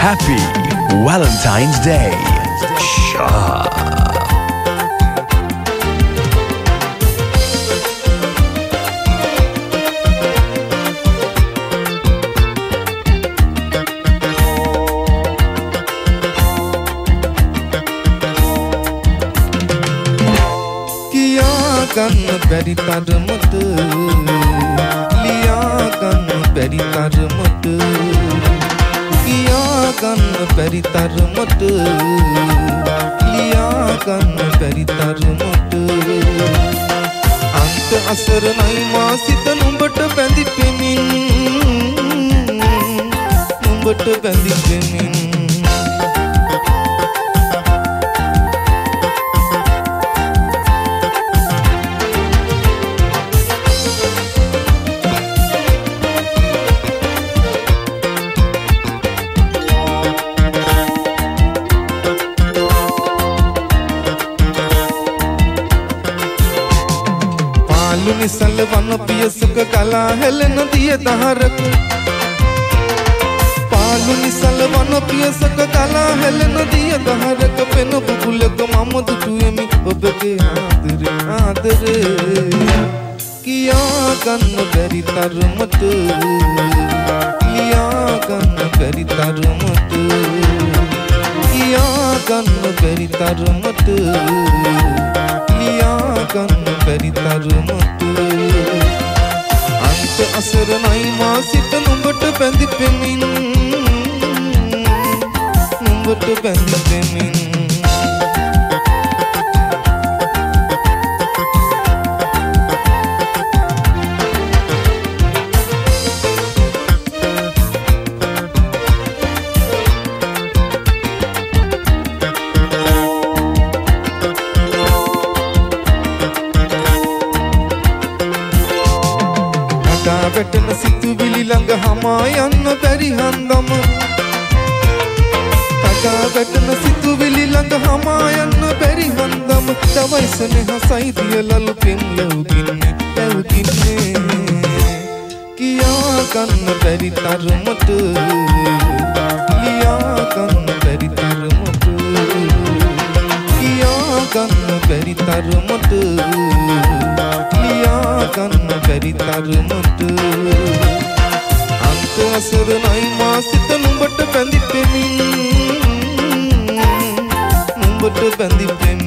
Happy Valentine's Day. Shah. ගන්න බැරි තරමට ලියා ගන්න බැරි තරමට කියා ගන්න බැරි තරමට ලියා ගන්න බැරි තරමට අන්ත අසරණයි මා සිත නුඹට බැඳි පෙමින් නුඹට බැඳි පෙමින් නිසල වන පියසක කලා හැලෙන දිය දහරක පාලු නිසල වන පියසක කලා හැලෙන දිය දහරක පෙන බුබුලක මම දුටුවෙමි ඔබගේ ආදරේ ආදරේ කියා ගන්න බැරි තරමට ලියා ගන්න බැරි තරමට කියා ගන්න බැරි තරමට ලියා ගන්න බැරි තරමට අන්ත අසරණයි මා සිත නුඹට බැඳි පෙමින් නුඹට බැඳි පෙමින් වැටෙන සිතුවිලි ළඟ හමා යන්න බැරි හන්දම තකා වැටෙන සිතුවිලි ළඟ හමා යන්න බැරි හන්දම දවයි සනෙහසයි දියලලු පෙම් ලැබුකින්නේ කියා ගන්න බැරි තරමට ලියා ගන්න බැරි තරමට කියා ගන්න බැරි තරමට ලියා ගන්න බැරි තරමට අන්ත අසරණයි මා සිත නුඹට බැඳි පෙමින් නුඹට බැඳි පෙමින්